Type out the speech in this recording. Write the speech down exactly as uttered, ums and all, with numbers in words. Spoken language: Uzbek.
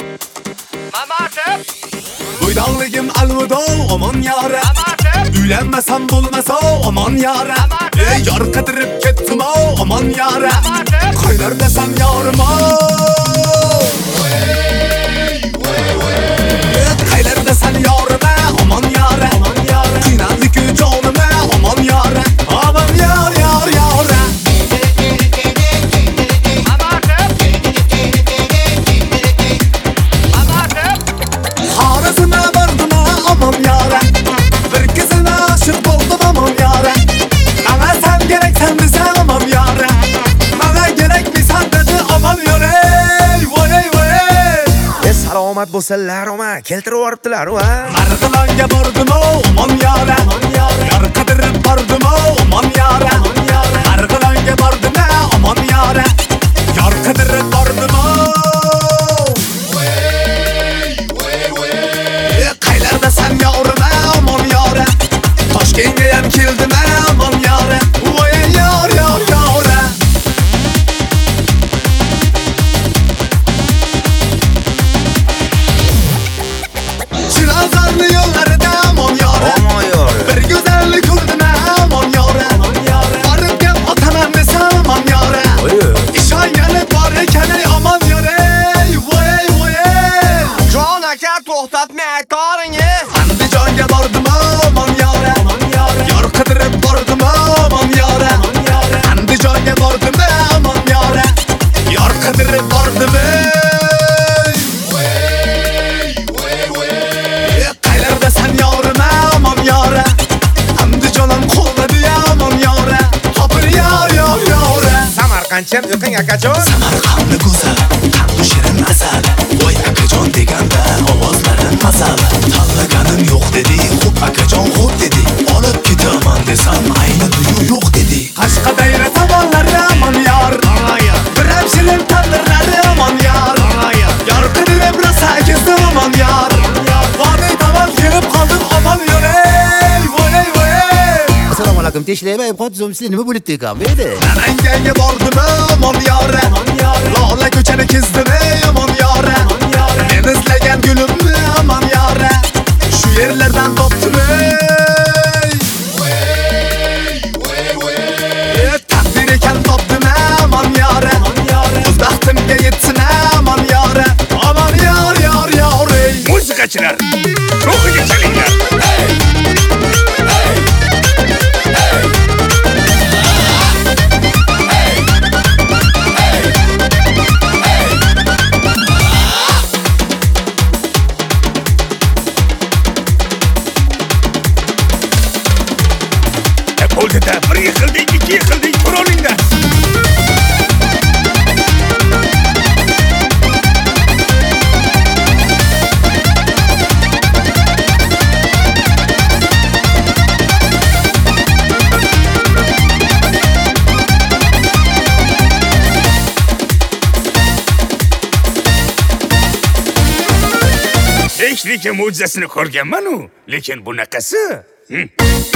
Mamatım. Buydağligim alvido aman yara. Mamatım. Uylanmasam bo'lmasa aman yara. Ey yar qidirib ketdim aman yara. Mamatım. Qaylar desam yorim Qaylar desam yorim aman yara. Qiynaldi-ku jonim aman yara. Aman yar yar yara. Mamatım. Mamatım. Xorasına bordim aman yara. Bir kızına aşık boldum aman yara. Bana sen gereksen desem aman yara. Bana gerekmisan dedi aman yara. Voy voy. E salomat bo'lsalar oma keltirib yuboribdilar va Marg'ilonga bordim aman yara. Yar qidirib bordim aman yara. Marg'ilonga bordim aman yara. Yar qidirib bordim Qaylarda sen yorim aman yara. Toshkentga ham keldim aman yara. Voy yor yor yora. Chilozorni yo'llarida aman yora. omon yor. Bir go'zallik ko'rdim aman yora. Borib gap otaman desam aman yora. Ishongani bor ekan aman yora. Voy voy. Jon aka to'xtatmay aytoringiz. Andijonga bordim aman yora. Yor qidirib bordim aman yora. Andijonga bordim aman yora. Yor qidirib bordim. Qaylarda sen yorim aman yora. Andijonim qo'lladi aman yora. Hopir yor yor yora. Samarqandcham o'qing akajon. Samarqandni go'zal, qandu shirin asal. Voy akajon deganda ovozlarim masal. Tanlaganim yo'q dedi, xo'p akajon xo'p dedi. Olib ketaman desam ayni duyu yo'q dedi. Qashqadaryo tomonlari aman yor. Bir hamshirim tandirlari aman yor. Yor qidirib rosa kezdim aman yor. Vodiy tomon kelib qoldim aman yor. Voy voy. Assalomu alaykum. Teshlayman, qo'tim sizlar nima bo'libdi ekan bu yerda? Namanganga bordim aman yora. Lola ko'chani kezdim aman yora. Men izlagan gulimni aman yora. Shu yerlardan topdim. Taqdir ekan topdim aman yora. O'z baxtimga yetsin aman yora. Aman yor yor yor. Muzikachilar, ruhiga chalinglar. Bo'ldi-da, bir yiqilding, ikki yiqilding, tur olingda. Hech lekin mo'jizasini ko'rganman-u, lekin bunaqasi.